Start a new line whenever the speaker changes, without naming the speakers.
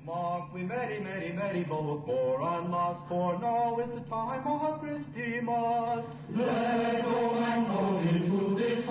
Mark we merry, merry, merry, both poor and last, for now is the time of Christmas.
Let go and go into this